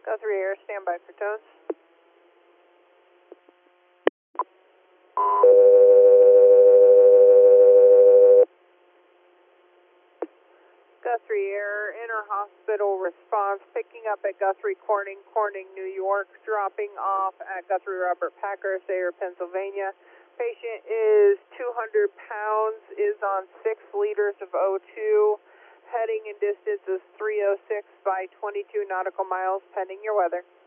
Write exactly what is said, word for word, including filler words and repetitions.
Guthrie Air, stand by for tones. Guthrie Air, inter-hospital response, picking up at Guthrie Corning, Corning, New York, dropping off at Guthrie Robert Packer, Sayre, Pennsylvania. Patient is two hundred pounds, is on six liters of O two. Heading and distance is three oh six by twenty-two nautical miles, pending your weather.